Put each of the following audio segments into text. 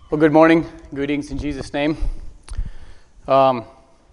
Well, good morning. Greetings in Jesus' name. Thank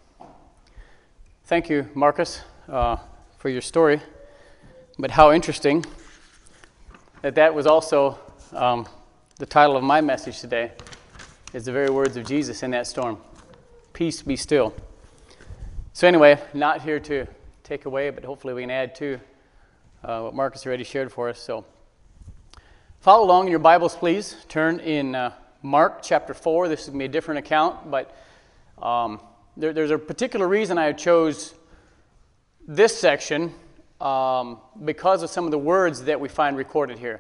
you, Marcus, for your story. But how interesting that was also the title of my message today, is the very words of Jesus in that storm. Peace, be still. So anyway, not here to take away, but hopefully we can add to what Marcus already shared for us. So follow along in your Bibles, please. Turn in Mark chapter 4. This is going to be a different account, but there's a particular reason I chose this section because of some of the words that we find recorded here.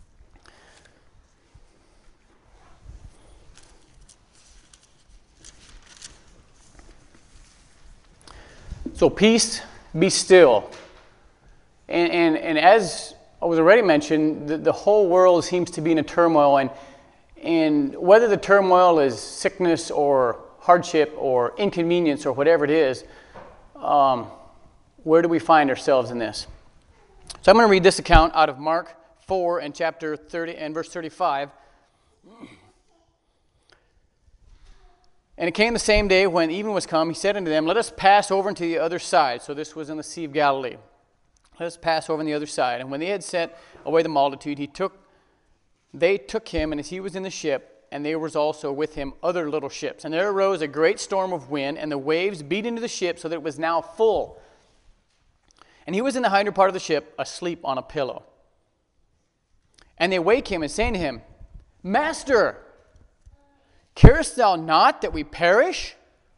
So peace, be still. And as I was already mentioned, the whole world seems to be in a turmoil, and whether the turmoil is sickness or hardship or inconvenience or whatever it is, where do we find ourselves in this? So I'm going to read this account out of Mark 4 and chapter 30 and verse 35. And it came the same day when even was come, he said unto them, Let us pass over into the other side. So this was in the Sea of Galilee. Let us pass over on the other side. And when they had sent away the multitude, they took him, and as he was in the ship, and there was also with him other little ships. And there arose a great storm of wind, and the waves beat into the ship, so that it was now full. And he was in the hinder part of the ship, asleep on a pillow. And they wake him, and saying to him, Master, carest thou not that we perish?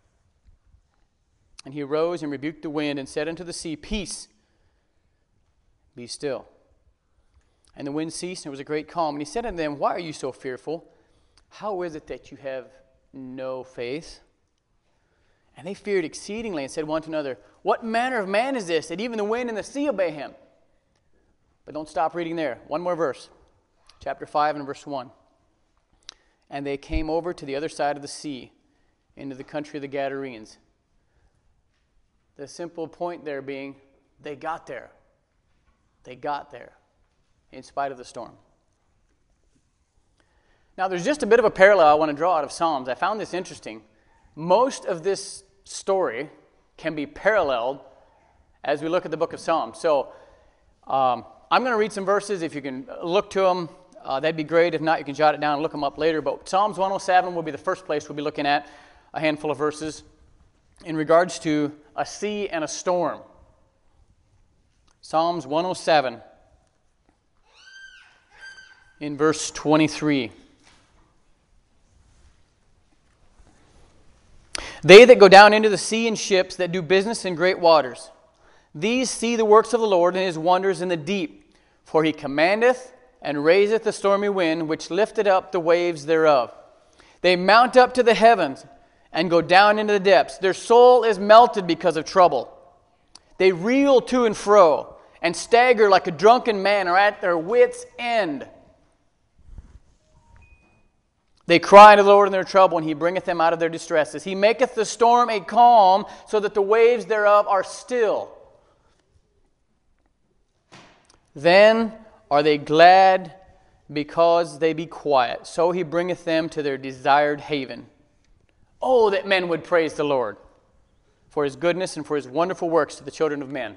And he arose and rebuked the wind, and said unto the sea, Peace, be still. And the wind ceased, and there was a great calm. And he said unto them, Why are you so fearful? How is it that you have no faith? And they feared exceedingly, and said one to another, What manner of man is this, that even the wind and the sea obey him? But don't stop reading there. One more verse. Chapter 5 and verse 1. And they came over to the other side of the sea, into the country of the Gadarenes. The simple point there being, they got there. They got there, in spite of the storm. Now, there's just a bit of a parallel I want to draw out of Psalms. I found this interesting. Most of this story can be paralleled as we look at the book of Psalms. So, I'm going to read some verses. If you can look to them, that'd be great. If not, you can jot it down and look them up later. But Psalms 107 will be the first place we'll be looking at a handful of verses in regards to a sea and a storm. Psalms 107 in verse 23. They that go down into the sea in ships that do business in great waters, these see the works of the Lord and his wonders in the deep. For he commandeth and raiseth the stormy wind, which lifteth up the waves thereof. They mount up to the heavens and go down into the depths. Their soul is melted because of trouble. They reel to and fro and stagger like a drunken man, or at their wits' end. They cry to the Lord in their trouble, and he bringeth them out of their distresses. He maketh the storm a calm, so that the waves thereof are still. Then are they glad because they be quiet. So he bringeth them to their desired haven. Oh, that men would praise the Lord for his goodness and for his wonderful works to the children of men.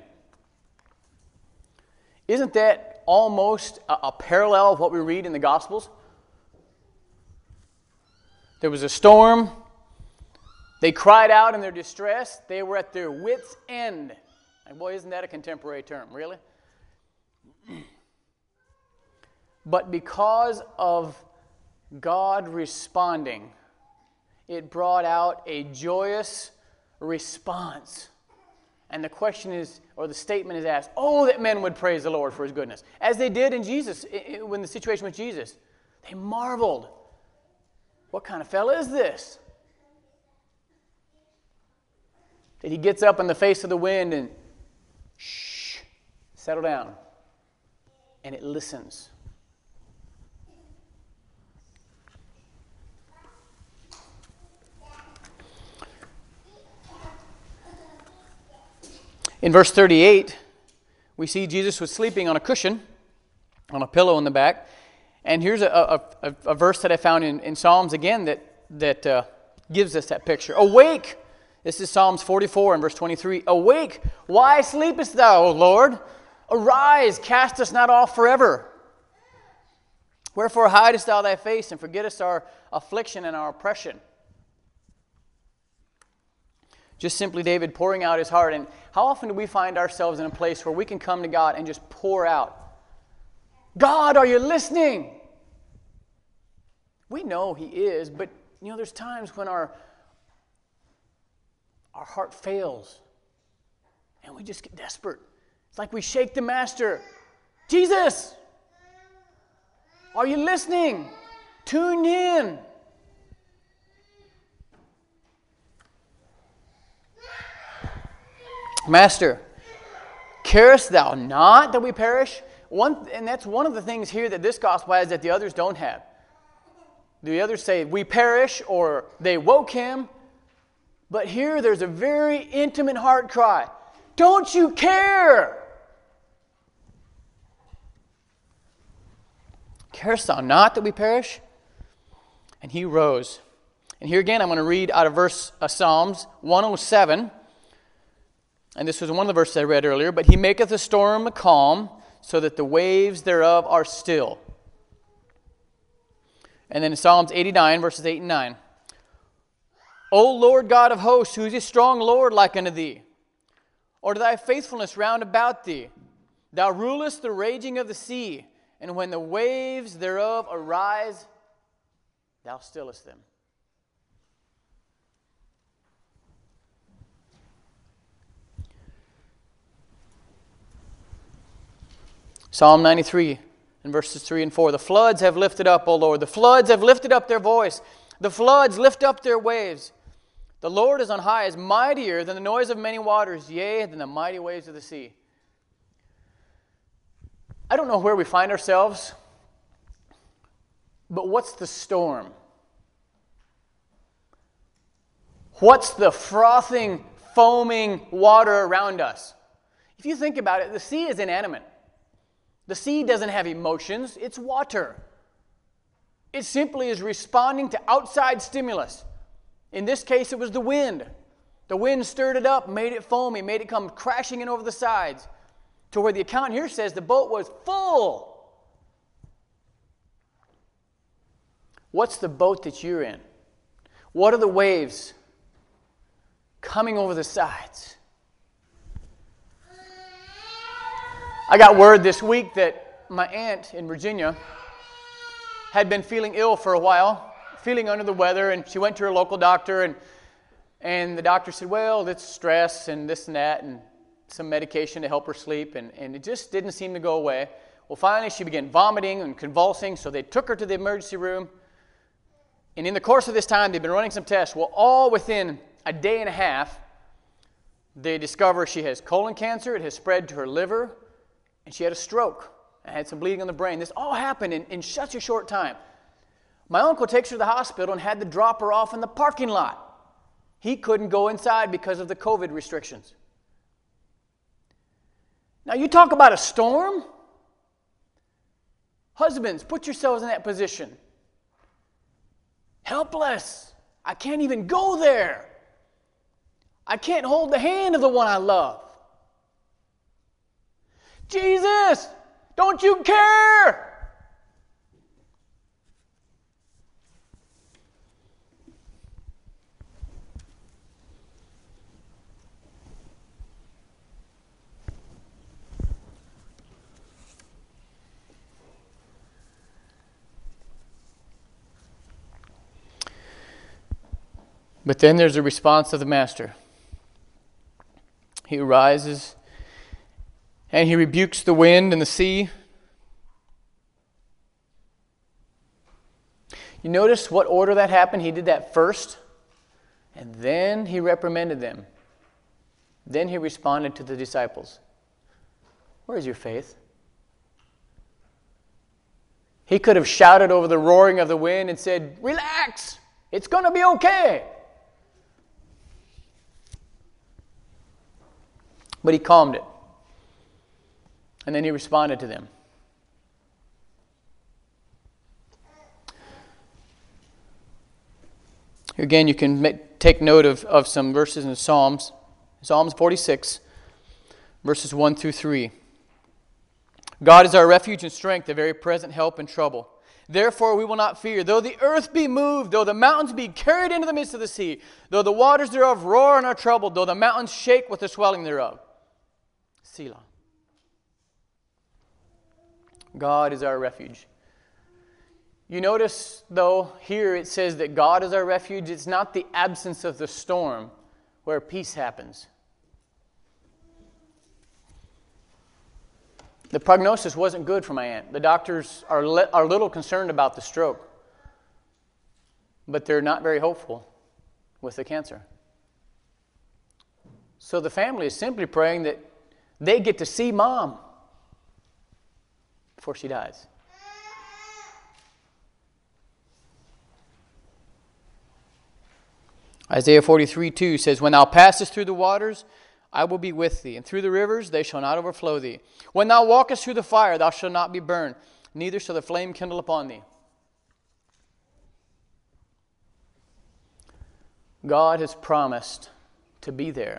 Isn't that almost a parallel of what we read in the Gospels? There was a storm. They cried out in their distress. They were at their wits' end. And boy, isn't that a contemporary term, really? But because of God responding, it brought out a joyous response. And the question is, or the statement is asked, oh, that men would praise the Lord for his goodness. As they did in Jesus, when the situation with Jesus. They marveled. What kind of fella is this? That he gets up in the face of the wind and settle down. And it listens. In verse 38, we see Jesus was sleeping on a cushion, on a pillow in the back, And here's a verse that I found in Psalms again that gives us that picture. Awake! This is Psalms 44 and verse 23. Awake! Why sleepest thou, O Lord? Arise, cast us not off forever. Wherefore hidest thou thy face, and forgettest our affliction and our oppression? Just simply David pouring out his heart. And how often do we find ourselves in a place where we can come to God and just pour out? God, are you listening? We know He is, but there's times when our heart fails and we just get desperate. It's like we shake the Master. Jesus, are you listening? Tune in. Master, carest thou not that we perish? And that's one of the things here that this gospel has that the others don't have. The others say, we perish, or they woke him. But here there's a very intimate heart cry. Don't you care? Carest thou not that we perish? And he rose. And here again I'm going to read out of Psalms 107. And this was one of the verses I read earlier. But he maketh the storm a calm, so that the waves thereof are still. And then in Psalms 89, verses 8 and 9. O Lord God of hosts, who is a strong Lord like unto thee? Or to thy faithfulness round about thee? Thou rulest the raging of the sea, and when the waves thereof arise, thou stillest them. Psalm 93 and verses 3 and 4. The floods have lifted up, O Lord. The floods have lifted up their voice. The floods lift up their waves. The Lord is on high, is mightier than the noise of many waters, yea, than the mighty waves of the sea. I don't know where we find ourselves, but what's the storm? What's the frothing, foaming water around us? If you think about it, the sea is inanimate. The sea doesn't have emotions, it's water. It simply is responding to outside stimulus. In this case, it was the wind. The wind stirred it up, made it foamy, made it come crashing in over the sides, to where the account here says the boat was full. What's the boat that you're in? What are the waves coming over the sides? I got word this week that my aunt in Virginia had been feeling ill for a while, feeling under the weather, and she went to her local doctor, and the doctor said, well, it's stress and this and that, and some medication to help her sleep, and it just didn't seem to go away. Well, finally, she began vomiting and convulsing, so they took her to the emergency room, and in the course of this time, they've been running some tests. Well, all within a day and a half, they discover she has colon cancer, it has spread to her liver, and she had a stroke and had some bleeding on the brain. This all happened in such a short time. My uncle takes her to the hospital and had to drop her off in the parking lot. He couldn't go inside because of the COVID restrictions. Now you talk about a storm? Husbands, put yourselves in that position. Helpless. I can't even go there. I can't hold the hand of the one I love. Jesus, don't you care? But then there's a response of the Master. He arises and he rebukes the wind and the sea. You notice what order that happened? He did that first, and then he reprimanded them. Then he responded to the disciples. Where is your faith? He could have shouted over the roaring of the wind and said, relax, it's going to be okay. But he calmed it. And then he responded to them. Again, you can take note of some verses in Psalms. Psalms 46, verses 1 through 3. God is our refuge and strength, a very present help in trouble. Therefore we will not fear, though the earth be moved, though the mountains be carried into the midst of the sea, though the waters thereof roar and are troubled, though the mountains shake with the swelling thereof. Selah. God is our refuge. You notice, though, here it says that God is our refuge. It's not the absence of the storm where peace happens. The prognosis wasn't good for my aunt. The doctors are a little concerned about the stroke, but they're not very hopeful with the cancer. So the family is simply praying that they get to see Mom before she dies. Isaiah 43:2 says, When thou passest through the waters, I will be with thee, and through the rivers they shall not overflow thee. When thou walkest through the fire, thou shalt not be burned, neither shall the flame kindle upon thee. God has promised to be there.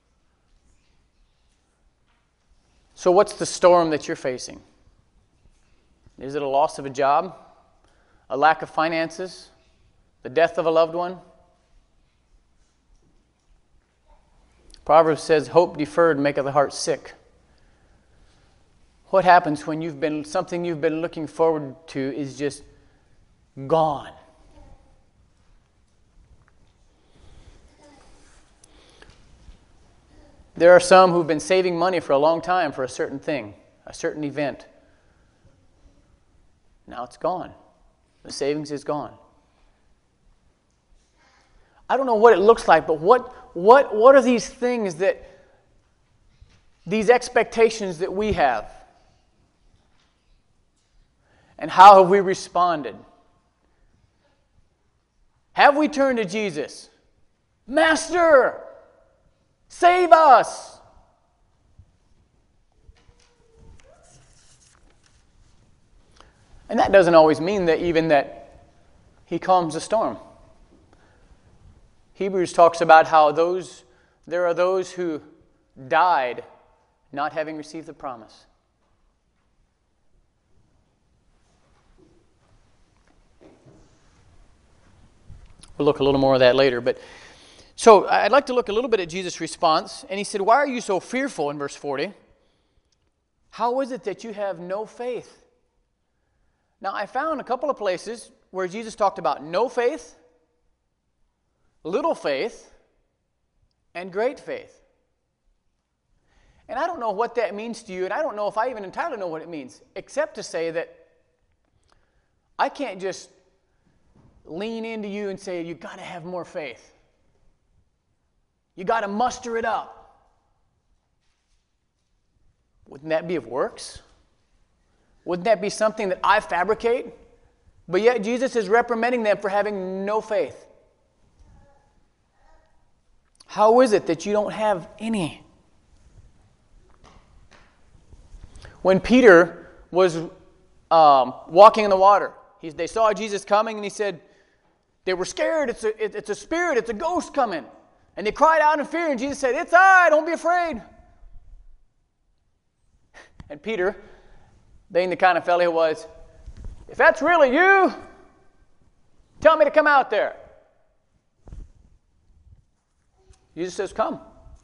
So what's the storm that you're facing? Is it a loss of a job? A lack of finances? The death of a loved one? Proverbs says, hope deferred maketh the heart sick. What happens when something you've been looking forward to is just gone? There are some who've been saving money for a long time for a certain thing, a certain event. Now it's gone. The savings is gone. I don't know what it looks like, but what are these things these expectations that we have? And how have we responded? Have we turned to Jesus? Master, save us! And that doesn't always mean that He calms the storm. Hebrews talks about how there are those who died not having received the promise. We'll look a little more of that later. So I'd like to look a little bit at Jesus' response. And He said, why are you so fearful in verse 40? How is it that you have no faith? Now I found a couple of places where Jesus talked about no faith, little faith, and great faith. And I don't know what that means to you, and I don't know if I even entirely know what it means, except to say that I can't just lean into you and say, you've got to have more faith. You got to muster it up. Wouldn't that be of works? Wouldn't that be something that I fabricate? But yet Jesus is reprimanding them for having no faith. How is it that you don't have any? When Peter was walking in the water, they saw Jesus coming and he said, they were scared. It's a spirit, it's a ghost coming. And they cried out in fear and Jesus said, it's I, don't be afraid. And Peter, being the kind of fellow he was, if that's really you, tell me to come out there. Jesus says, come.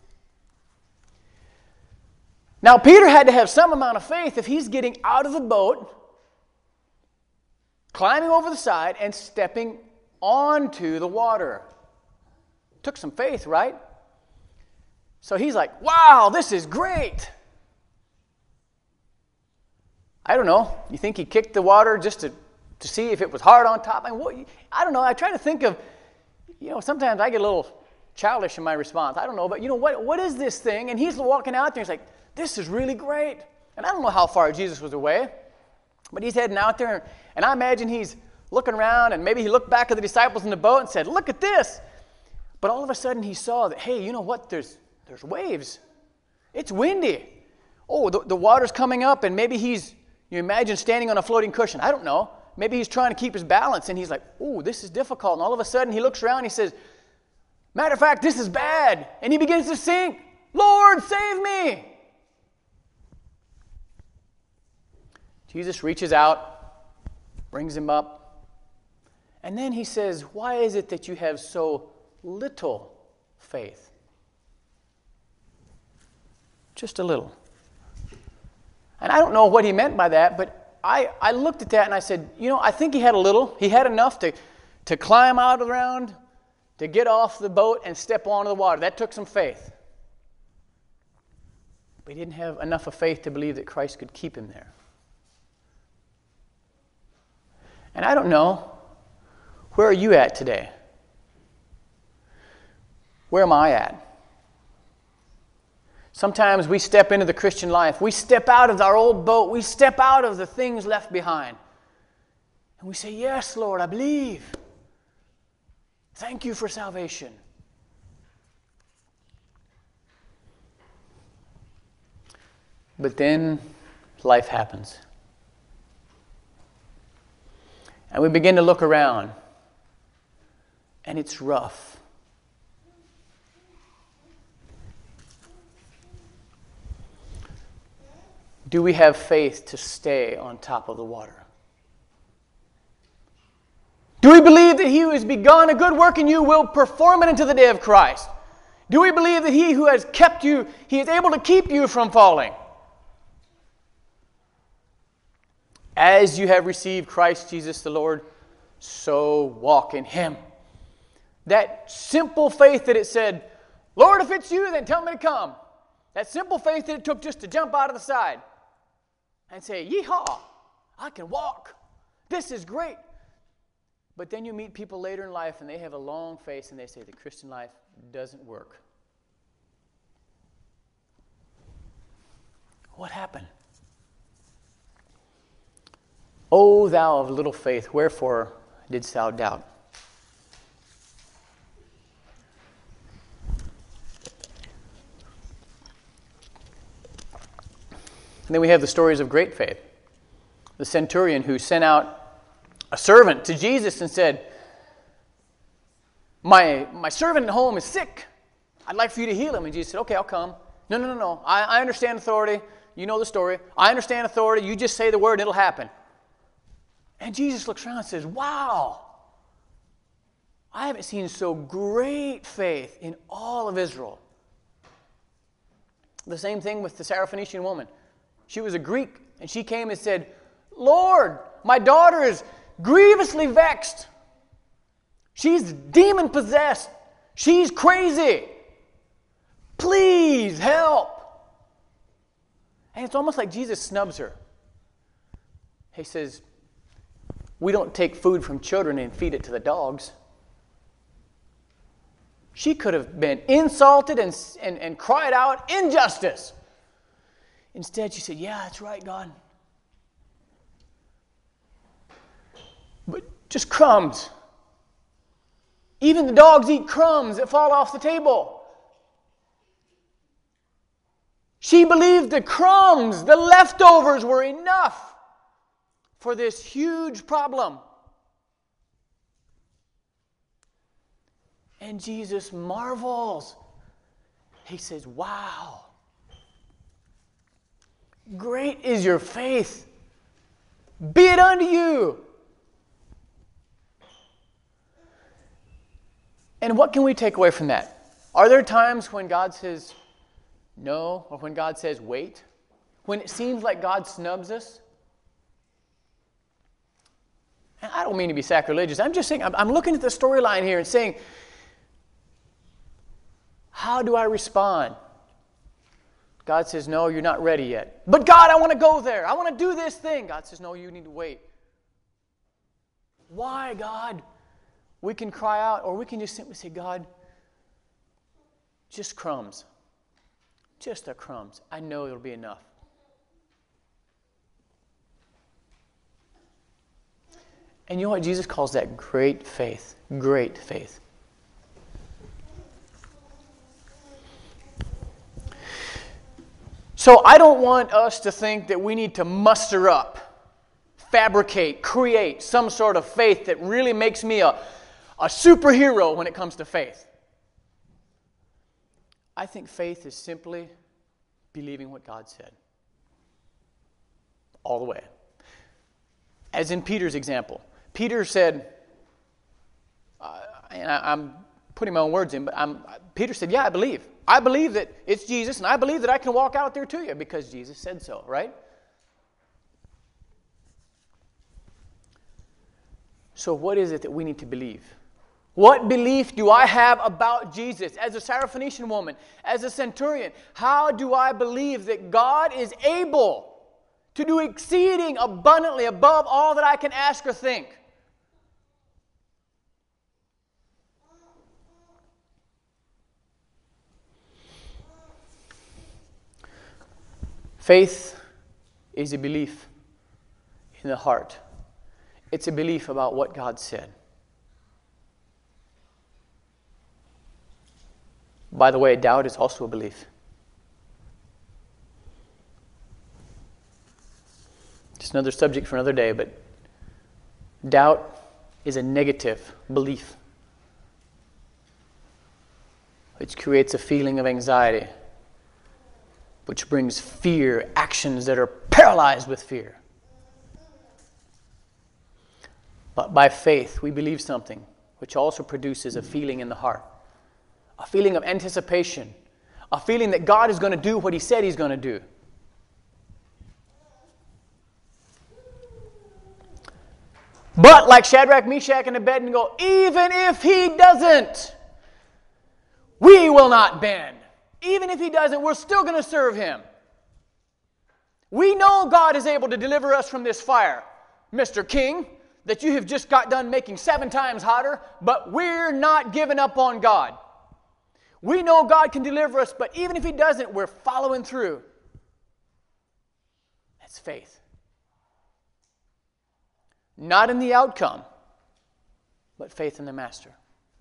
Now, Peter had to have some amount of faith if he's getting out of the boat, climbing over the side, and stepping onto the water. Took some faith, right? So he's like, wow, this is great. I don't know. You think he kicked the water just to see if it was hard on top? I don't know. I try to think of, sometimes I get a little childish in my response. I don't know, but what is this thing? And he's walking out there. He's like, this is really great. And I don't know how far Jesus was away, but he's heading out there. And I imagine he's looking around, and maybe he looked back at the disciples in the boat and said, look at this. But all of a sudden he saw that, hey, you know what? There's waves. It's windy. Oh, the water's coming up, and maybe you imagine standing on a floating cushion. I don't know. maybe he's trying to keep his balance, and he's like, ooh, this is difficult. And all of a sudden, he looks around and he says, matter of fact, this is bad. And he begins to sink. Lord, save me. Jesus reaches out, brings him up, and then he says, why is it that you have so little faith? Just a little. And I don't know what he meant by that, but I looked at that and I said, I think he had a little. He had enough to climb out around, to get off the boat and step onto the water. That took some faith. But he didn't have enough of faith to believe that Christ could keep him there. And I don't know, where are you at today? Where am I at? Sometimes we step into the Christian life. We step out of our old boat. We step out of the things left behind. And we say, yes, Lord, I believe. Thank you for salvation. But then life happens. And we begin to look around. And it's rough. Do we have faith to stay on top of the water? Do we believe that he who has begun a good work in you will perform it until the day of Christ? Do we believe that he who has kept you, he is able to keep you from falling? As you have received Christ Jesus the Lord, so walk in him. That simple faith that it said, Lord, if it's you, then tell me to come. That simple faith that it took just to jump out of the side and say, yeehaw, I can walk. This is great. But then you meet people later in life and they have a long face and they say the Christian life doesn't work. What happened? O thou of little faith, wherefore didst thou doubt? And then we have the stories of great faith. The centurion who sent out a servant to Jesus and said, my servant at home is sick. I'd like for you to heal him. And Jesus said, okay, I'll come. No. I understand authority. You know the story. I understand authority. You just say the word and it'll happen. And Jesus looks around and says, wow, I haven't seen so great faith in all of Israel. The same thing with the Syrophoenician woman. She was a Greek, and she came and said, Lord, my daughter is grievously vexed. She's demon-possessed. She's crazy. Please help. And it's almost like Jesus snubs her. He says, we don't take food from children and feed it to the dogs. She could have been insulted and cried out, injustice. Instead, she said, yeah, that's right, God. But just crumbs. Even the dogs eat crumbs that fall off the table. She believed the crumbs, the leftovers, were enough for this huge problem. And Jesus marvels. He says, wow, great is your faith. Be it unto you. And what can we take away from that? Are there times when God says no, or when God says wait? When it seems like God snubs us? And I don't mean to be sacrilegious. I'm just saying, I'm looking at the storyline here and saying, how do I respond? God says, no, you're not ready yet. But God, I want to go there. I want to do this thing. God says, no, you need to wait. Why, God? We can cry out, or we can just simply say, God, just crumbs. Just the crumbs. I know it'll be enough. And you know what? Jesus calls that great faith. Great faith. So I don't want us to think that we need to muster up fabricate, create some sort of faith that really makes me a superhero when it comes to faith. I think faith is simply believing what God said. All the way. As in Peter's example. Peter said, and I'm putting my own words in, but Peter said, yeah, I believe. I believe that it's Jesus, and I believe that I can walk out there to you because Jesus said so, right? So what is it that we need to believe? What belief do I have about Jesus? As a Syrophoenician woman, as a centurion, how do I believe that God is able to do exceeding abundantly above all that I can ask or think? Faith is a belief in the heart. It's a belief about what God said. By the way, doubt is also a belief. Just another subject for another day, but doubt is a negative belief, which creates a feeling of anxiety, which brings fear, actions that are paralyzed with fear. But by faith, we believe something, which also produces a feeling in the heart, a feeling of anticipation, a feeling that God is going to do what He said He's going to do. But like Shadrach, Meshach, and Abednego, even if He doesn't, we will not bend. Even if He doesn't, we're still going to serve Him. We know God is able to deliver us from this fire, Mr. King, that you have just got done making 7 times hotter, but we're not giving up on God. We know God can deliver us, but even if He doesn't, we're following through. That's faith. Not in the outcome, but faith in the Master.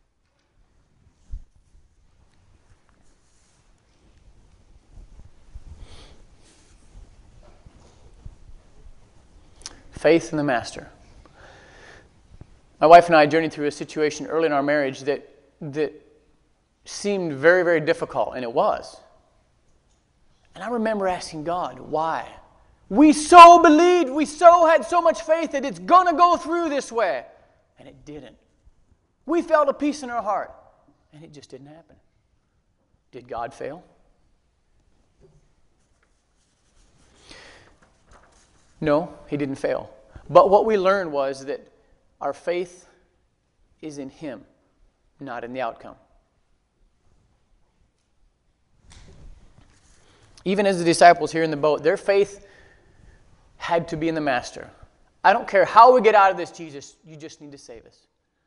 Faith in the Master. My wife and I journeyed through a situation early in our marriage that seemed very, very difficult, and it was. And I remember asking God, why? We so believed, we so had so much faith that it's going to go through this way. And it didn't. We felt a peace in our heart, and it just didn't happen. Did God fail? No, He didn't fail. But what we learned was that our faith is in Him, not in the outcome. Even as the disciples here in the boat, their faith had to be in the Master. I don't care how we get out of this, Jesus, you just need to save us.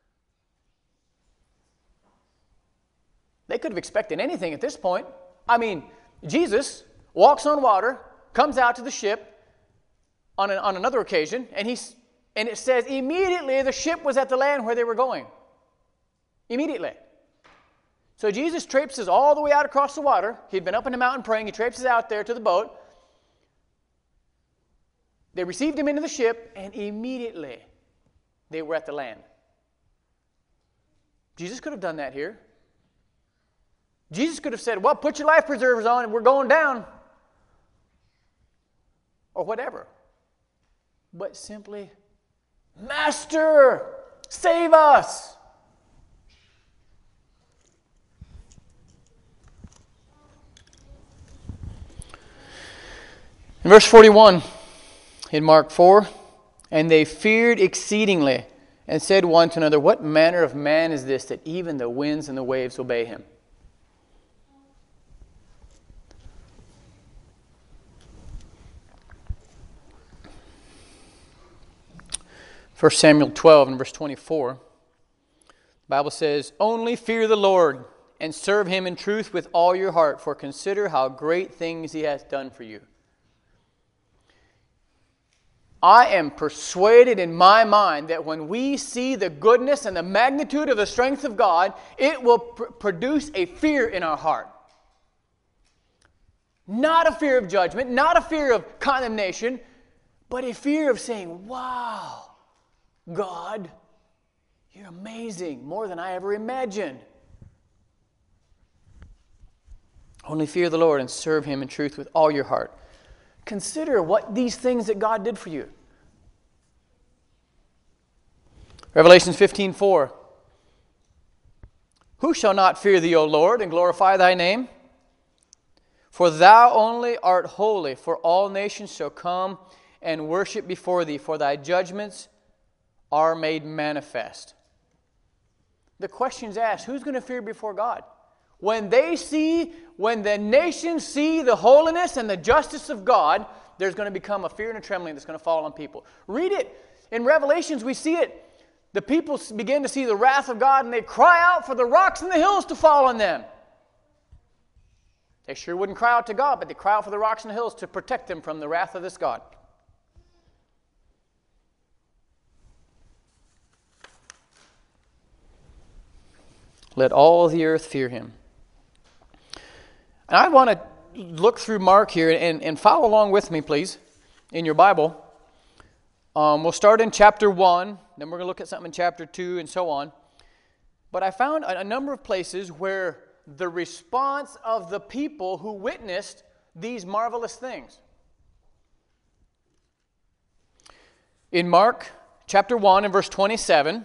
They could have expected anything at this point. I mean, Jesus walks on water, comes out to the ship on another occasion, and it says immediately the ship was at the land where they were going. Immediately. So Jesus traipses all the way out across the water. He'd been up in the mountain praying. He traipses out there to the boat. They received him into the ship, and immediately they were at the land. Jesus could have done that here. Jesus could have said, well, put your life preservers on and we're going down. Or whatever. But simply, Master, save us. In verse 41, in Mark 4, and they feared exceedingly and said one to another, what manner of man is this that even the winds and the waves obey him? 1 Samuel 12 and verse 24, the Bible says, only fear the Lord and serve Him in truth with all your heart, for consider how great things He has done for you. I am persuaded in my mind that when we see the goodness and the magnitude of the strength of God, it will produce a fear in our heart. Not a fear of judgment, not a fear of condemnation, but a fear of saying, wow, God, you're amazing, more than I ever imagined. Only fear the Lord and serve Him in truth with all your heart. Consider what these things that God did for you. Revelation 15:4. Who shall not fear thee, O Lord, and glorify thy name? For thou only art holy, for all nations shall come and worship before thee, for thy judgments are made manifest. The question's asked, who's going to fear before God? When the nations see the holiness and the justice of God, there's going to become a fear and a trembling that's going to fall on people. Read it. In Revelations, we see it. The people begin to see the wrath of God, and they cry out for the rocks and the hills to fall on them. They sure wouldn't cry out to God, but they cry out for the rocks and the hills to protect them from the wrath of this God. Let all the earth fear Him. And I want to look through Mark here and follow along with me, please, in your Bible. We'll start in chapter 1, then we're going to look at something in chapter 2, and so on. But I found a number of places where the response of the people who witnessed these marvelous things. In Mark chapter 1 and verse 27,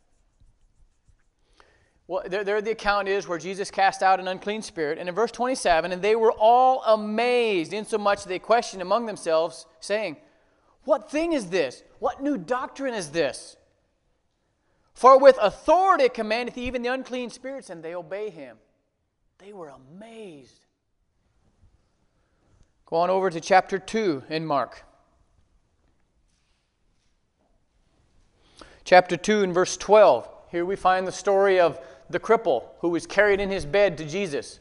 well, there the account is where Jesus cast out an unclean spirit. And in verse 27, and they were all amazed, insomuch that they questioned among themselves, saying, what thing is this? What new doctrine is this? For with authority commandeth he even the unclean spirits, and they obey him. They were amazed. Go on over to chapter 2 in Mark. Chapter 2 and verse 12. Here we find the story of the cripple who was carried in his bed to Jesus.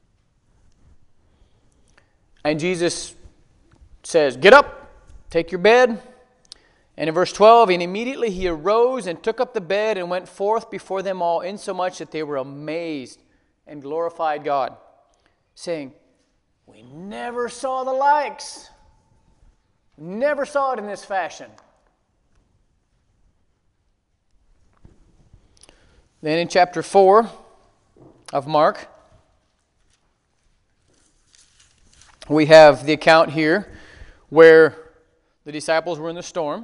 And Jesus says, get up, take your bed. And in verse 12, and immediately he arose and took up the bed and went forth before them all, insomuch that they were amazed and glorified God, saying, we never saw the likes. Never saw it in this fashion. Then in chapter 4 of Mark, we have the account here where the disciples were in the storm.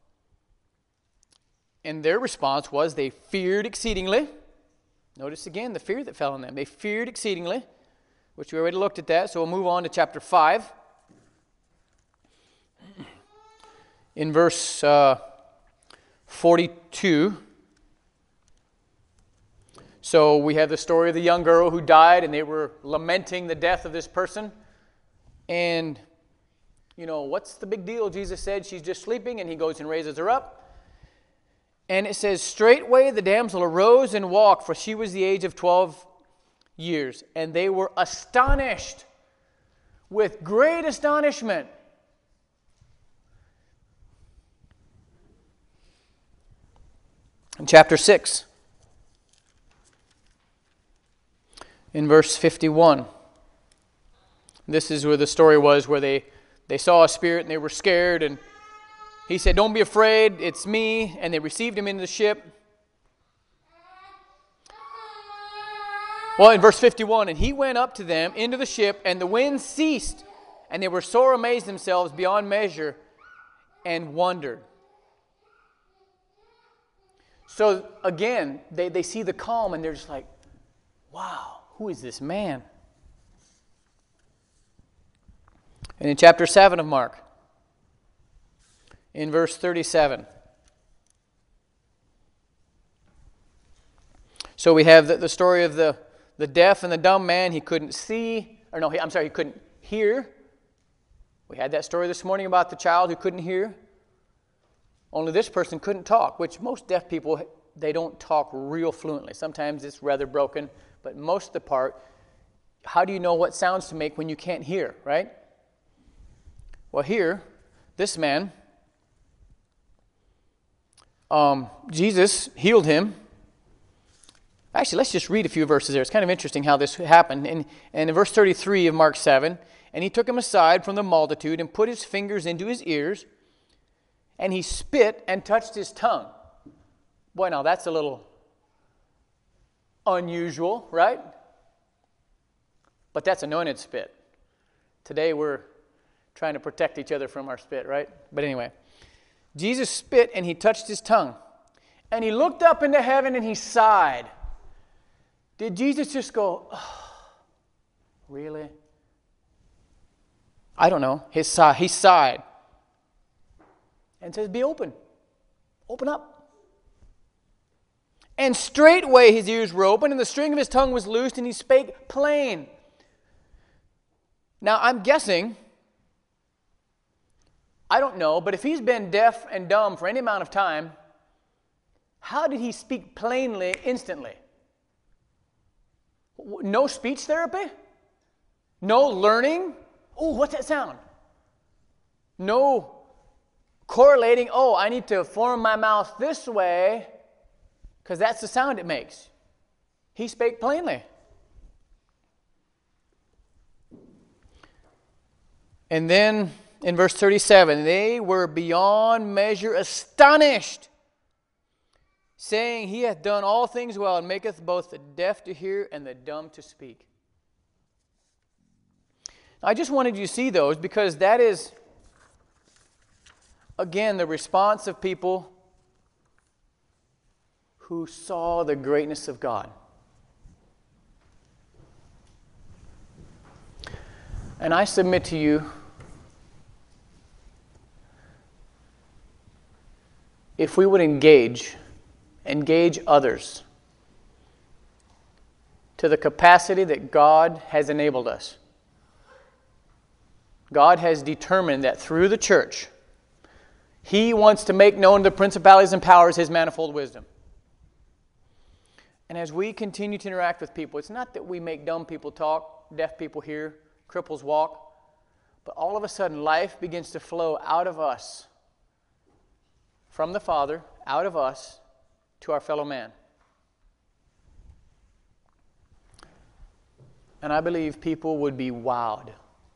And their response was they feared exceedingly. Notice again the fear that fell on them. They feared exceedingly, which we already looked at that. So we'll move on to chapter 5. In verse 42. So we have the story of the young girl who died, and they were lamenting the death of this person. And, what's the big deal? Jesus said she's just sleeping, and he goes and raises her up. And it says, straightway the damsel arose and walked, for she was the age of 12 years. And they were astonished with great astonishment. In chapter 6. In verse 51, this is where the story was where they saw a spirit and they were scared, and he said, don't be afraid, it's me, and they received him into the ship. Well, in verse 51, and he went up to them into the ship, and the wind ceased, and they were sore amazed themselves beyond measure and wondered. So again, they see the calm, and they're just like, wow. Who is this man? And in chapter 7 of Mark, in verse 37. So we have the story of the deaf and the dumb man. He couldn't see, he couldn't hear. We had that story this morning about the child who couldn't hear. Only this person couldn't talk, which most deaf people, they don't talk real fluently. Sometimes it's rather broken. But most of the part, how do you know what sounds to make when you can't hear, right? Well, here, this man, Jesus healed him. Actually, let's just read a few verses there. It's kind of interesting how this happened. And in verse 33 of Mark 7, and he took him aside from the multitude and put his fingers into his ears and he spit and touched his tongue. Boy, now that's a little unusual, right? But that's anointed spit. Today we're trying to protect each other from our spit, right? But anyway, Jesus spit and he touched his tongue. And he looked up into heaven and he sighed. Did Jesus just go, oh, really? I don't know. He sighed. And says, be open. Open up. And straightway his ears were opened, and the string of his tongue was loosed, and he spake plain. Now, I'm guessing, I don't know, but if he's been deaf and dumb for any amount of time, how did he speak plainly instantly? No speech therapy? No learning? Oh, what's that sound? No correlating, oh, I need to form my mouth this way because that's the sound it makes. He spake plainly. And then in verse 37, they were beyond measure astonished, saying, he hath done all things well, and maketh both the deaf to hear and the dumb to speak. I just wanted you to see those because that is, again, the response of people who saw the greatness of God. And I submit to you, if we would engage others to the capacity that God has enabled us, God has determined that through the church, He wants to make known the principalities and powers His manifold wisdom. And as we continue to interact with people, it's not that we make dumb people talk, deaf people hear, cripples walk, but all of a sudden life begins to flow out of us, from the Father, out of us, to our fellow man. And I believe people would be wowed.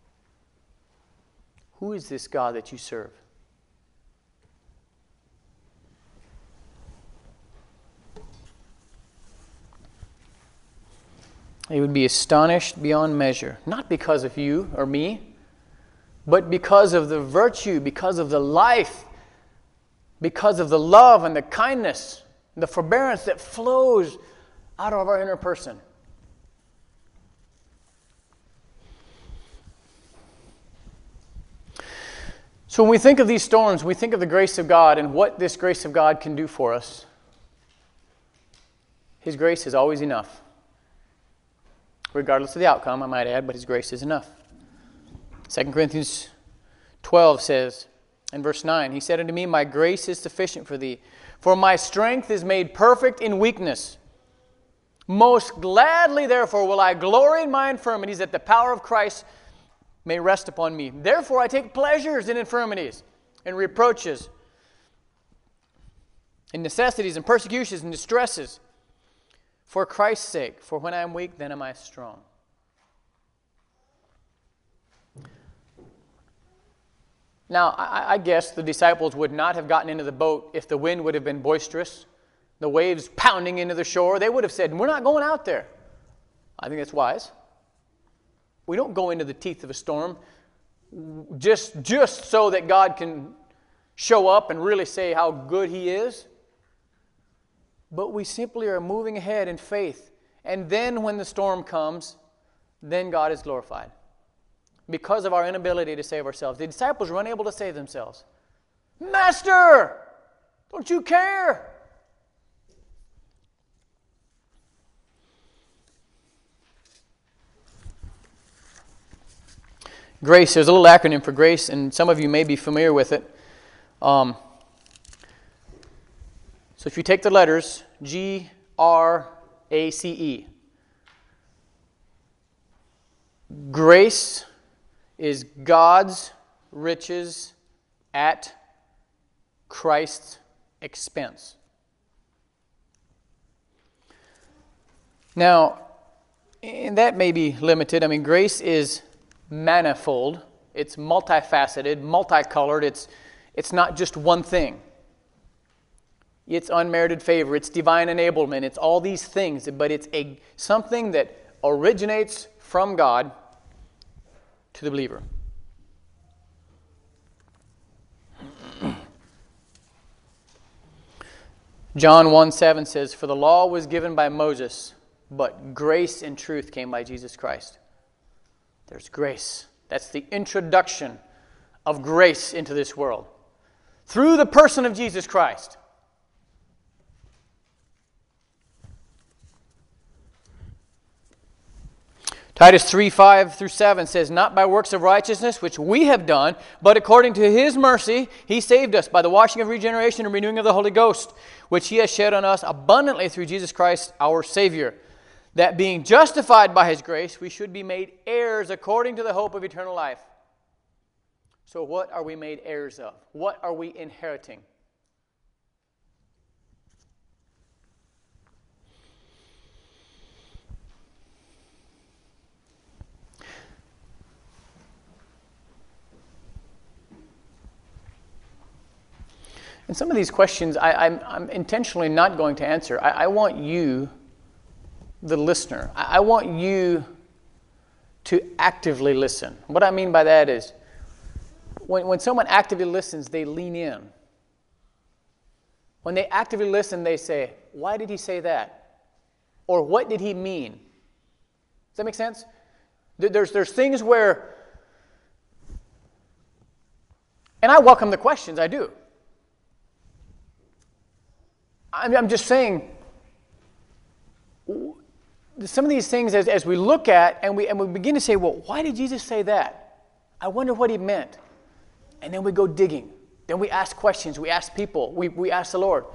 Who is this God that you serve? They would be astonished beyond measure, not because of you or me, but because of the virtue, because of the life, because of the love and the kindness, and the forbearance that flows out of our inner person. So when we think of these storms, we think of the grace of God and what this grace of God can do for us. His grace is always enough. Regardless of the outcome, I might add, but His grace is enough. 2 Corinthians 12 says, in verse 9, He said unto me, my grace is sufficient for thee, for my strength is made perfect in weakness. Most gladly, therefore, will I glory in my infirmities, that the power of Christ may rest upon me. Therefore, I take pleasures in infirmities, in reproaches, in necessities, and persecutions, and distresses, for Christ's sake. For when I am weak, then am I strong. Now, I guess the disciples would not have gotten into the boat if the wind would have been boisterous, the waves pounding into the shore. They would have said, we're not going out there. I think that's wise. We don't go into the teeth of a storm just so that God can show up and really say how good He is. But we simply are moving ahead in faith. And then when the storm comes, then God is glorified. Because of our inability to save ourselves. The disciples were unable to save themselves. Master, don't you care? Grace, there's a little acronym for grace, and some of you may be familiar with it. So if you take the letters, G-R-A-C-E. Grace is God's riches at Christ's expense. Now, and that may be limited. I mean, grace is manifold. It's multifaceted, multicolored. It's not just one thing. It's unmerited favor. It's divine enablement. It's all these things, but it's something that originates from God to the believer. John 1:7 says, "For the law was given by Moses, but grace and truth came by Jesus Christ." There's grace. That's the introduction of grace into this world. Through the person of Jesus Christ. Titus 3:5-7 says, "Not by works of righteousness which we have done, but according to His mercy He saved us by the washing of regeneration and renewing of the Holy Ghost, which He has shed on us abundantly through Jesus Christ our Savior, that being justified by His grace, we should be made heirs according to the hope of eternal life." So what are we made heirs of? What are we inheriting? And some of these questions I'm intentionally not going to answer. I want you, the listener, I want you to actively listen. What I mean by that is, when someone actively listens, they lean in. When they actively listen, they say, "Why did he say that?" Or "What did he mean?" Does that make sense? There's things where, and I welcome the questions, I do. I'm just saying, some of these things as we look at and we begin to say, well, why did Jesus say that? I wonder what He meant. And then we go digging. Then we ask questions. We ask people. We ask the Lord.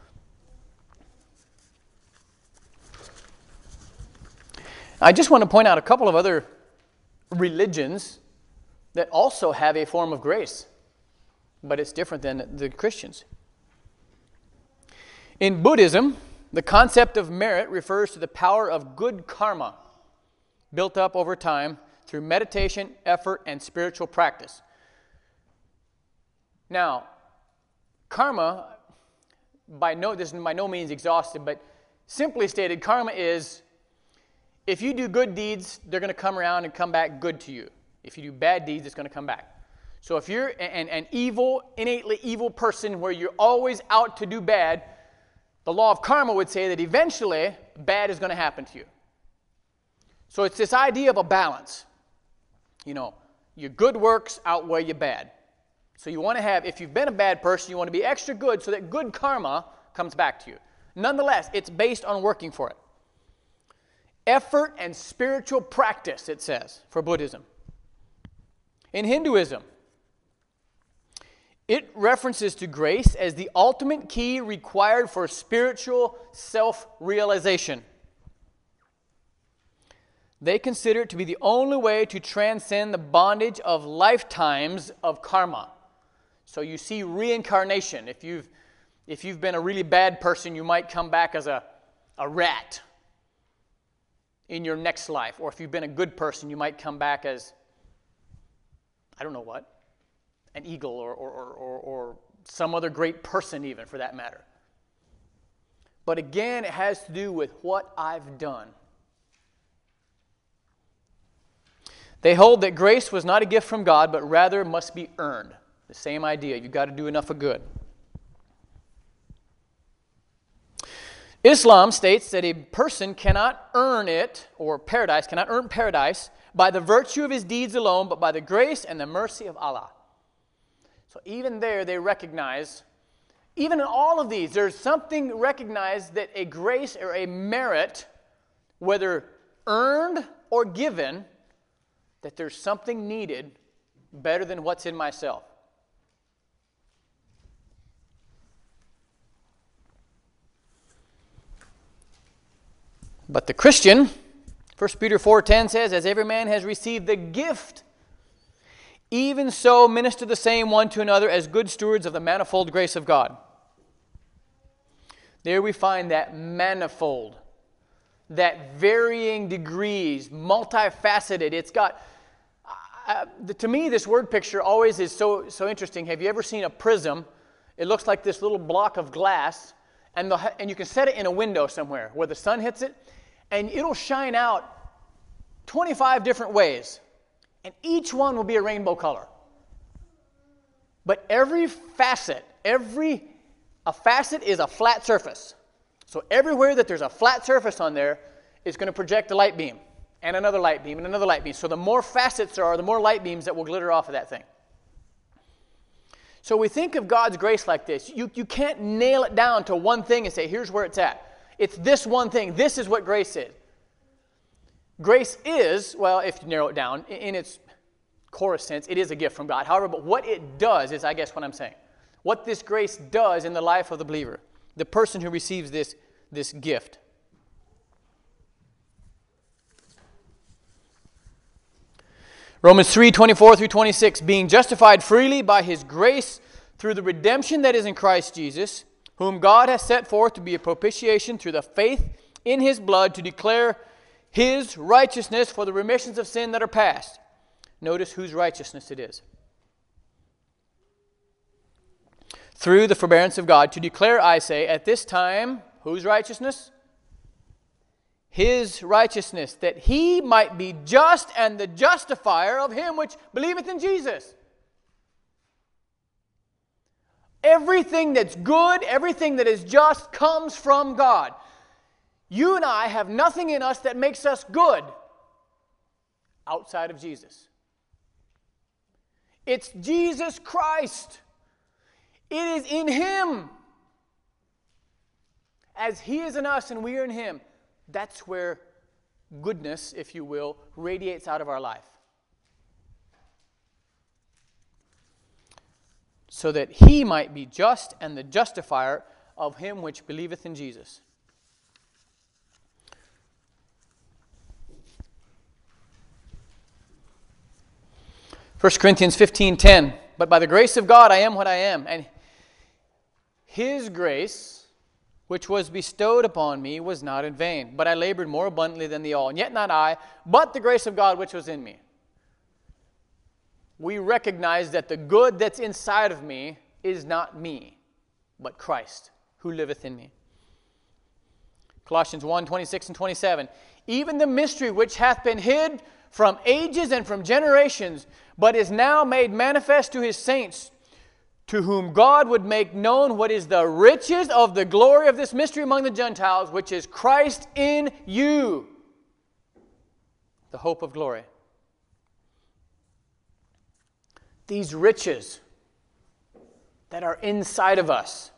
I just want to point out a couple of other religions that also have a form of grace, but it's different than the Christians. In Buddhism, the concept of merit refers to the power of good karma built up over time through meditation, effort, and spiritual practice. Now, karma, this is by no means exhaustive, but simply stated, karma is, if you do good deeds, they're going to come around and come back good to you. If you do bad deeds, it's going to come back. So if you're an evil, innately evil person where you're always out to do bad, the law of karma would say that eventually bad is going to happen to you. So it's this idea of a balance. You know, your good works outweigh your bad. So you want to have, if you've been a bad person, you want to be extra good so that good karma comes back to you. Nonetheless, it's based on working for it. Effort and spiritual practice, it says, for Buddhism. In Hinduism, it references to grace as the ultimate key required for spiritual self-realization. They consider it to be the only way to transcend the bondage of lifetimes of karma. So you see reincarnation. If you've been a really bad person, you might come back as a rat in your next life. Or if you've been a good person, you might come back as, I don't know what, an eagle or some other great person even, for that matter. But again, it has to do with what I've done. They hold that grace was not a gift from God, but rather must be earned. The same idea. You've got to do enough of good. Islam states that a person cannot earn it, or paradise, cannot earn paradise by the virtue of his deeds alone, but by the grace and the mercy of Allah. So even there, they recognize, even in all of these, there's something recognized that a grace or a merit, whether earned or given, that there's something needed better than what's in myself. But the Christian, 1 Peter 4:10 says, as every man has received the gift, even so minister the same one to another as good stewards of the manifold grace of God. There we find that manifold, that varying degrees, multifaceted. It's got, To me, this word picture always is so interesting. Have you ever seen a prism? It looks like this little block of glass, and you can set it in a window somewhere where the sun hits it, and it'll shine out 25 different ways, and each one will be a rainbow color. But every facet, a facet is a flat surface. So everywhere that there's a flat surface on there is going to project a light beam, and another light beam, and another light beam. So the more facets there are, the more light beams that will glitter off of that thing. So we think of God's grace like this. You can't nail it down to one thing and say, here's where it's at. It's this one thing. This is what grace is. Grace is, well, if you narrow it down, in its core sense, it is a gift from God. However, but what it does is, I guess what I'm saying, what this grace does in the life of the believer, the person who receives this gift. Romans 3:24-26, being justified freely by his grace through the redemption that is in Christ Jesus, whom God has set forth to be a propitiation through the faith in his blood to declare his righteousness for the remissions of sin that are past. Notice whose righteousness it is. Through the forbearance of God, to declare, I say, at this time, whose righteousness? His righteousness, that he might be just and the justifier of him which believeth in Jesus. Everything that's good, everything that is just comes from God. You and I have nothing in us that makes us good outside of Jesus. It's Jesus Christ. It is in him. As he is in us and we are in him, that's where goodness, if you will, radiates out of our life. So that he might be just and the justifier of him which believeth in Jesus. First Corinthians 15:10, but by the grace of God I am what I am, and his grace, which was bestowed upon me, was not in vain, but I labored more abundantly than they all, and yet not I, but the grace of God which was in me. We recognize that the good that's inside of me is not me, but Christ, who liveth in me. Colossians 1:26-27, even the mystery which hath been hid from ages and from generations, but is now made manifest to his saints, to whom God would make known what is the riches of the glory of this mystery among the Gentiles, which is Christ in you, the hope of glory. These riches that are inside of us,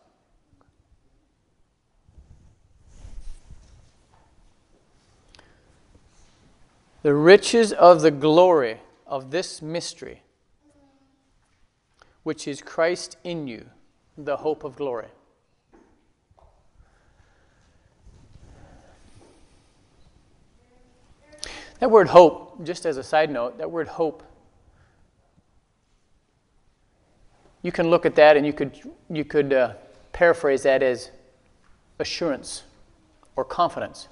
the riches of the glory of this mystery, which is Christ in you, the hope of glory. That word hope, just as a side note, that word hope, you can look at that and you could paraphrase that as assurance or confidence.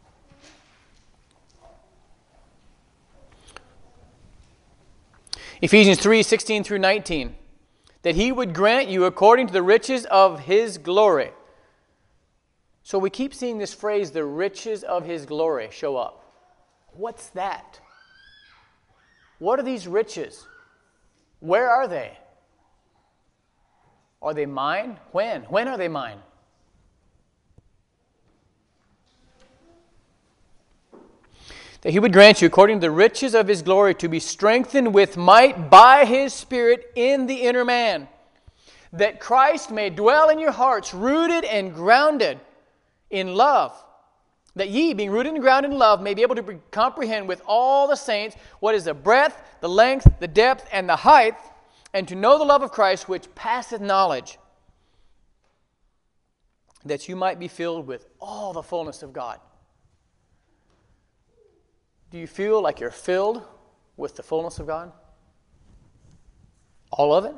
Ephesians 3:16-19, that he would grant you according to the riches of his glory. So we keep seeing this phrase, the riches of his glory, show up. What's that? What are these riches? Where are they? Are they mine? When? When are they mine? That he would grant you, according to the riches of his glory, to be strengthened with might by his Spirit in the inner man, that Christ may dwell in your hearts, rooted and grounded in love, that ye, being rooted and grounded in love, may be able to comprehend with all the saints what is the breadth, the length, the depth, and the height, and to know the love of Christ, which passeth knowledge, that you might be filled with all the fullness of God. Do you feel like you're filled with the fullness of God? All of it?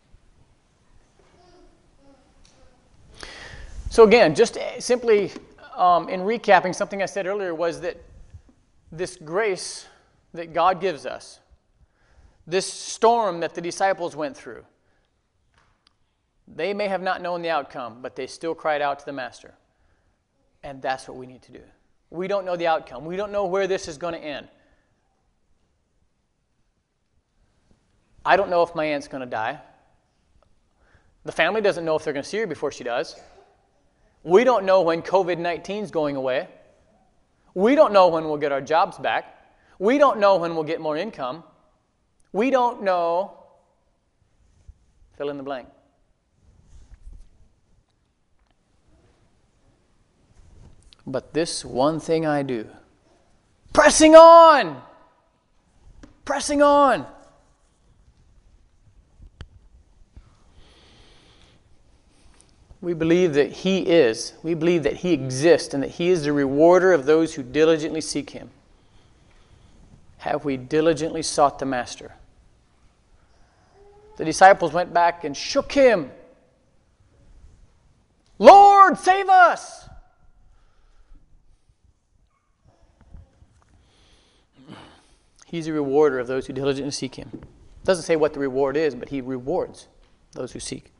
So again, just simply in recapping, something I said earlier was that this grace that God gives us, this storm that the disciples went through, they may have not known the outcome, but they still cried out to the Master. And that's what we need to do. We don't know the outcome. We don't know where this is going to end. I don't know if my aunt's going to die. The family doesn't know if they're going to see her before she does. We don't know when COVID-19 is going away. We don't know when we'll get our jobs back. We don't know when we'll get more income. We don't know, fill in the blank. But this one thing I do, pressing on, pressing on. We believe that He is, we believe that He exists, and that He is the rewarder of those who diligently seek Him. Have we diligently sought the Master? The disciples went back and shook Him. Lord, save us! He's a rewarder of those who diligently seek Him. It doesn't say what the reward is, but He rewards those who seek.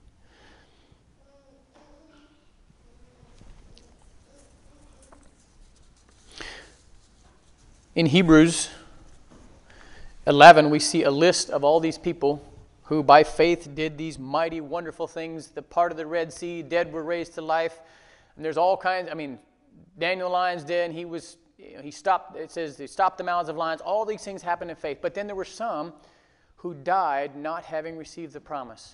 In Hebrews 11, we see a list of all these people who by faith did these mighty, wonderful things. The part of the Red Sea, dead were raised to life. And there's all kinds, Daniel the lion's den, he stopped, it says he stopped the mouths of lions. All these things happened in faith. But then there were some who died not having received the promise.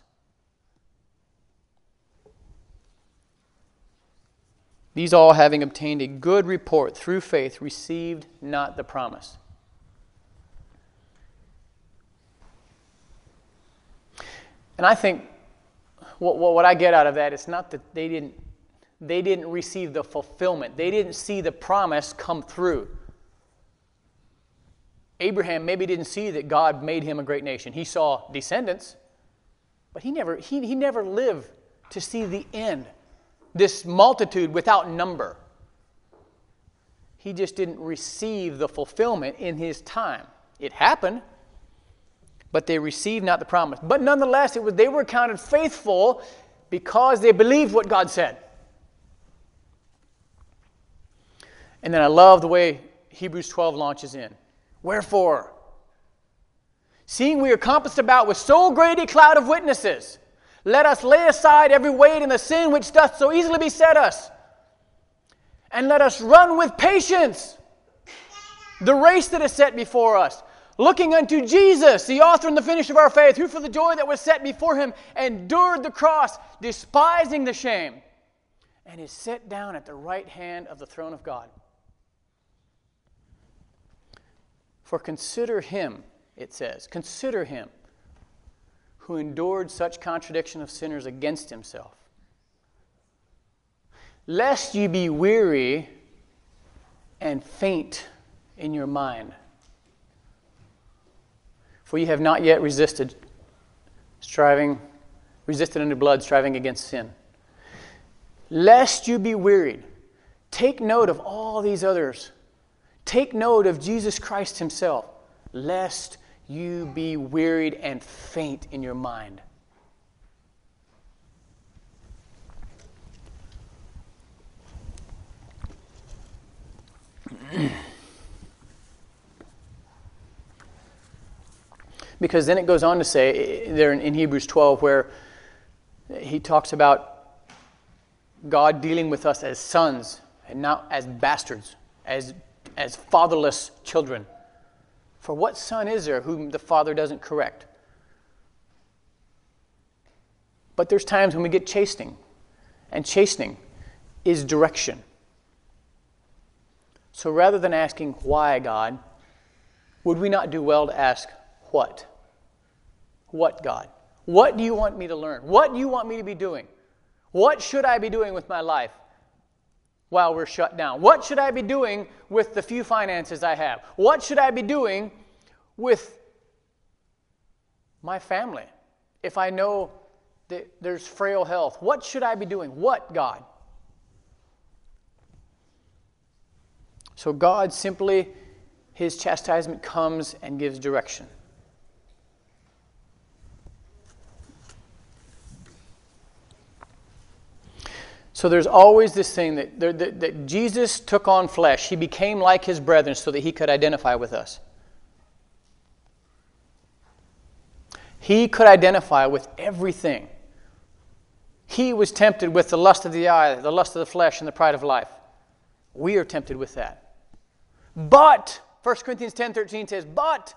These all, having obtained a good report through faith, received not the promise. And I think what I get out of that is not that they didn't receive the fulfillment. They didn't see the promise come through. Abraham maybe didn't see that God made him a great nation. He saw descendants, but he never lived to see the end. This multitude without number. He just didn't receive the fulfillment in his time. It happened, but they received not the promise. But nonetheless, they were counted faithful because they believed what God said. And then I love the way Hebrews 12 launches in. Wherefore, seeing we are compassed about with so great a cloud of witnesses, let us lay aside every weight and the sin which doth so easily beset us, and let us run with patience the race that is set before us, looking unto Jesus, the author and the finisher of our faith, who for the joy that was set before Him endured the cross, despising the shame, and is set down at the right hand of the throne of God. For consider Him, it says, consider Him, who endured such contradiction of sinners against Himself, lest ye be weary and faint in your mind. For ye have not yet resisted unto blood, striving against sin. Lest you be wearied. Take note of all these others. Take note of Jesus Christ Himself. Lest you be wearied and faint in your mind. Because then it goes on to say, there in Hebrews 12, where he talks about God dealing with us as sons and not as bastards, as fatherless children. For what son is there whom the father doesn't correct? But there's times when we get chastening, and chastening is direction. So rather than asking, why, God, would we not do well to ask, what? What, God? What do you want me to learn? What do you want me to be doing? What should I be doing with my life while we're shut down? What should I be doing with the few finances I have? What should I be doing with my family if I know that there's frail health? What should I be doing? What, God? So God simply, His chastisement comes and gives direction. So there's always this thing that Jesus took on flesh. He became like His brethren so that He could identify with us. He could identify with everything. He was tempted with the lust of the eye, the lust of the flesh, and the pride of life. We are tempted with that. But, 1 Corinthians 10:13 says, but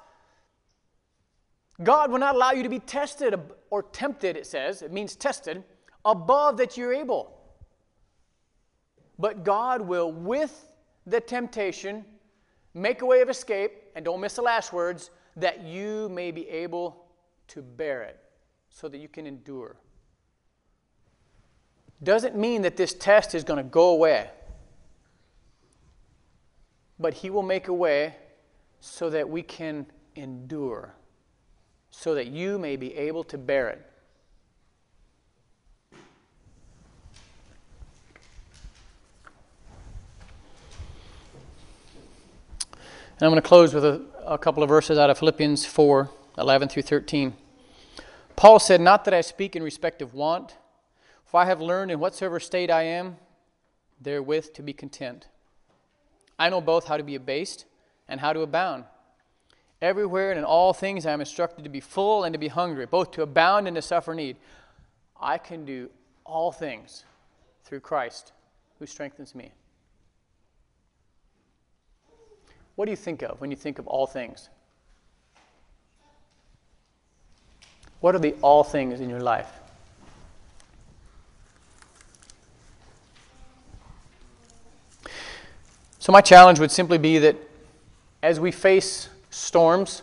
God will not allow you to be tested or tempted, it says. It means tested, above that you're able. But God will, with the temptation, make a way of escape, and don't miss the last words, that you may be able to bear it, so that you can endure. Doesn't mean that this test is going to go away. But He will make a way so that we can endure, so that you may be able to bear it. And I'm going to close with a couple of verses out of Philippians 4:11 through 13. Paul said, not that I speak in respect of want, for I have learned in whatsoever state I am, therewith to be content. I know both how to be abased and how to abound. Everywhere and in all things I am instructed to be full and to be hungry, both to abound and to suffer need. I can do all things through Christ who strengthens me. What do you think of when you think of all things? What are the all things in your life? So my challenge would simply be that as we face storms,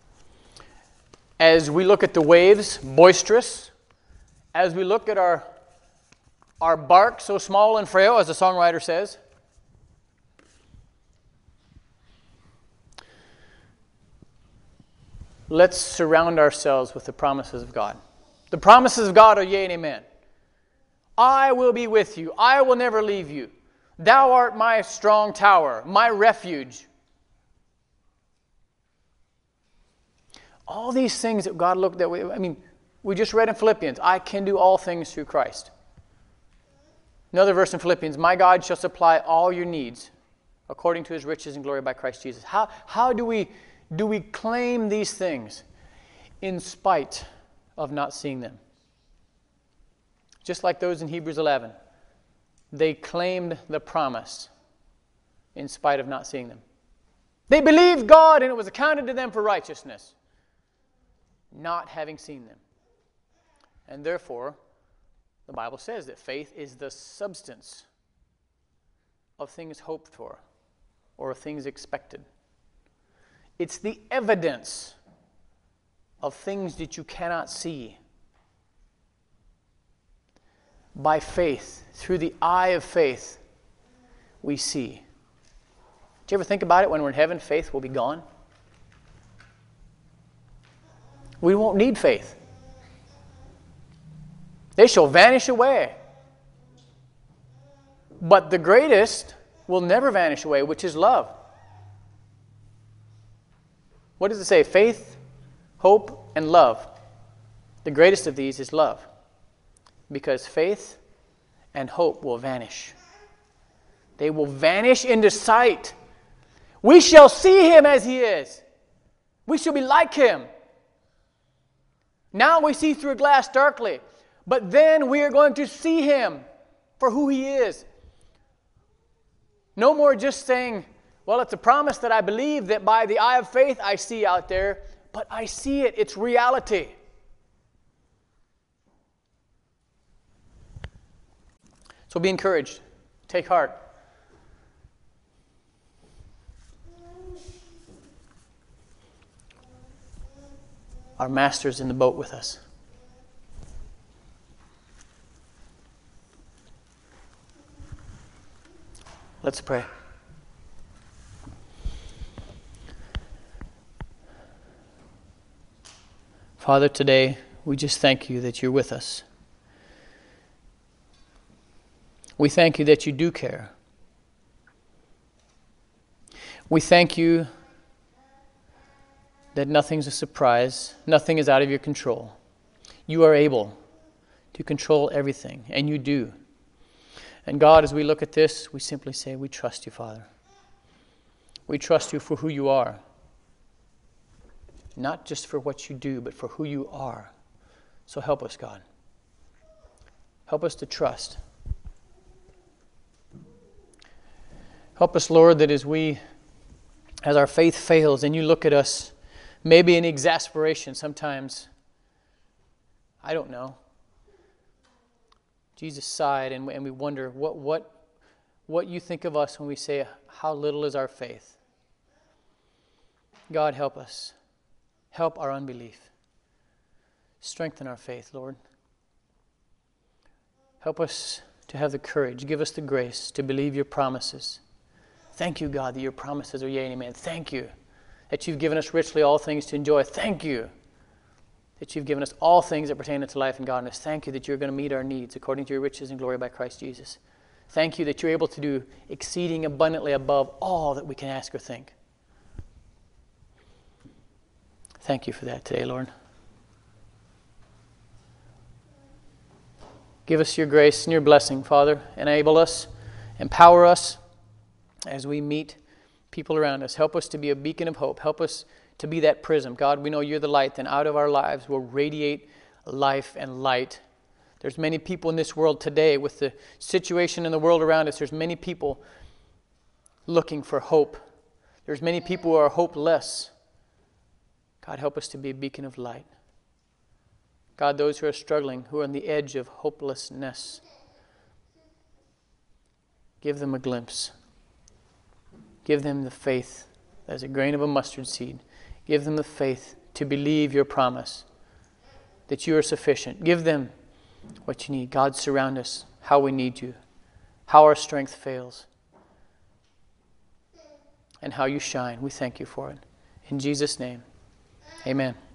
as we look at the waves, boisterous, as we look at our bark so small and frail, as the songwriter says, let's surround ourselves with the promises of God. The promises of God are yea and amen. I will be with you. I will never leave you. Thou art my strong tower, my refuge. All these things that God looked at, we just read in Philippians, I can do all things through Christ. Another verse in Philippians, my God shall supply all your needs according to His riches and glory by Christ Jesus. How do we claim these things in spite of not seeing them? Just like those in Hebrews 11. They claimed the promise in spite of not seeing them. They believed God and it was accounted to them for righteousness, not having seen them. And therefore, the Bible says that faith is the substance of things hoped for or of things expected. It's the evidence of things that you cannot see. By faith, through the eye of faith, we see. Do you ever think about it? When we're in heaven, faith will be gone. We won't need faith. They shall vanish away. But the greatest will never vanish away, which is love. What does it say? Faith, hope, and love. The greatest of these is love. Because faith and hope will vanish. They will vanish into sight. We shall see Him as He is. We shall be like Him. Now we see through a glass darkly, but then we are going to see Him for who He is. No more just saying, well, it's a promise that I believe that by the eye of faith I see out there, but I see it. It's reality. So be encouraged. Take heart. Our Master's in the boat with us. Let's pray. Father, today we just thank You that You're with us. We thank You that You do care. We thank you that nothing's a surprise, nothing is out of your control. You are able to control everything, and you do. And God, as we look at this, we simply say, we trust you, Father. We trust you for who you are. Not just for what you do, but for who you are. So help us, God. Help us to trust. Help us, Lord, that as our faith fails and you look at us, maybe in exasperation sometimes, I don't know. Jesus sighed and we wonder what you think of us when we say, how little is our faith? God, help us. Help our unbelief. Strengthen our faith, Lord. Help us to have the courage. Give us the grace to believe your promises. Thank you, God, that your promises are yea and amen. Thank you that you've given us richly all things to enjoy. Thank you that you've given us all things that pertain unto life and godliness. Thank you that you're going to meet our needs according to your riches and glory by Christ Jesus. Thank you that you're able to do exceeding abundantly above all that we can ask or think. Thank you for that today, Lord. Give us your grace and your blessing, Father. Enable us, empower us as we meet people around us. Help us to be a beacon of hope. Help us to be that prism. God, we know you're the light, then out of our lives will radiate life and light. There's many people in this world today with the situation in the world around us. There's many people looking for hope. There's many people who are hopeless. God, help us to be a beacon of light. God, those who are struggling, who are on the edge of hopelessness, give them a glimpse. Give them the faith as a grain of a mustard seed. Give them the faith to believe your promise, that you are sufficient. Give them what you need. God, surround us, how we need you, how our strength fails, and how you shine. We thank you for it. In Jesus' name, amen.